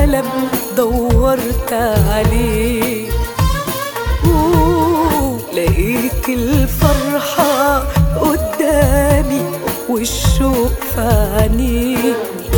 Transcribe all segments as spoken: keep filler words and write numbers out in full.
العالم دورت عليه، لقيت الفرحة قدامي والشوق في عينيه،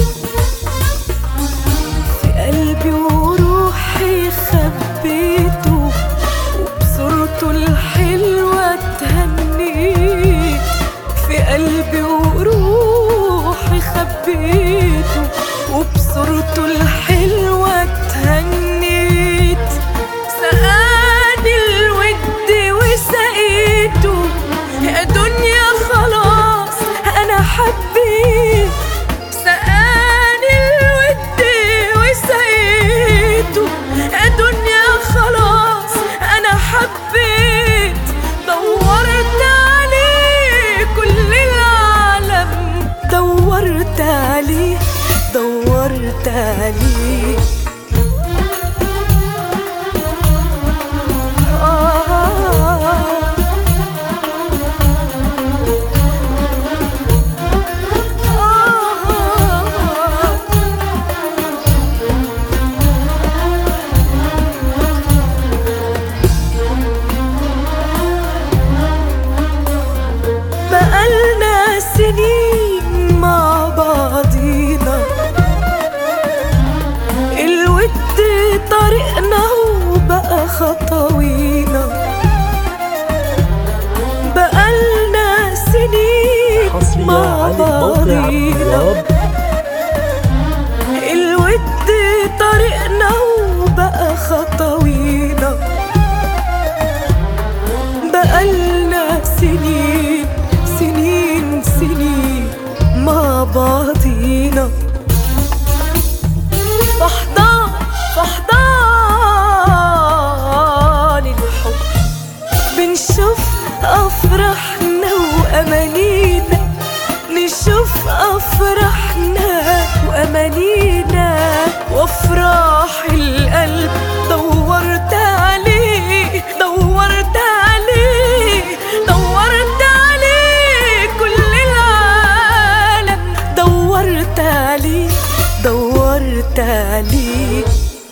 في قلبي وروحي خبيته وبصورته الحلوة اتهنيت، في قلبي وروحي خبيته وبصورته الحلوة اتهنيت، سقاني الود وسقيته، يا دنيا خلاص أنا حبيت، سقاني الود وسقيته، يا دنيا خلاص أنا حبيت، دورت عليه كل العالم دورت عليه دورت عليه. بقالنا سنين مع بعضينا، الود طريقنا وبقى خطوينا، بقالنا سنين مع بعضينا، الود طريقنا وبقى خطوينا، بقالنا سنين سنين سنين مع بعضينا، فحضان فحضان الحب بنشوف أفراحنا وأمانينا، نشوف أفراحنا وأمانينا وأفراح القلب دورت عليه دورت عليه دورت عليه كل العالم دورت عليه دورت عليه.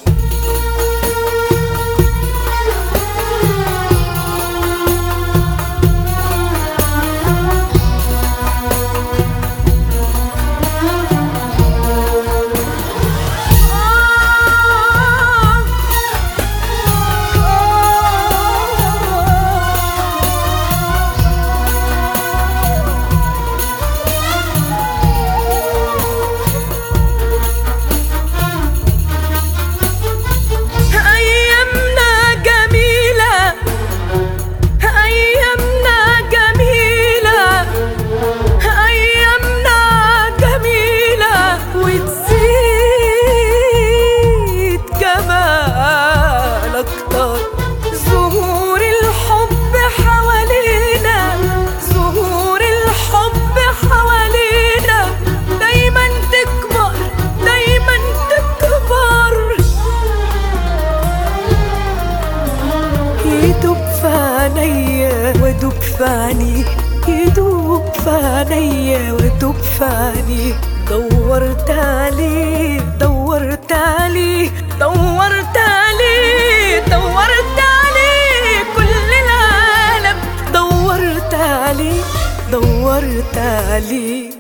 زهور الحب حوالينا زهور الحب حوالينا دايما تكبر دايما تكبر، يدوب في عينيا وادوب في عينيه، يدوب في عينيا وادوب في عينيه، دورت عليه دورت عليه دورت عليه دورت عليه كل العالم دورت عليه دورت عليه.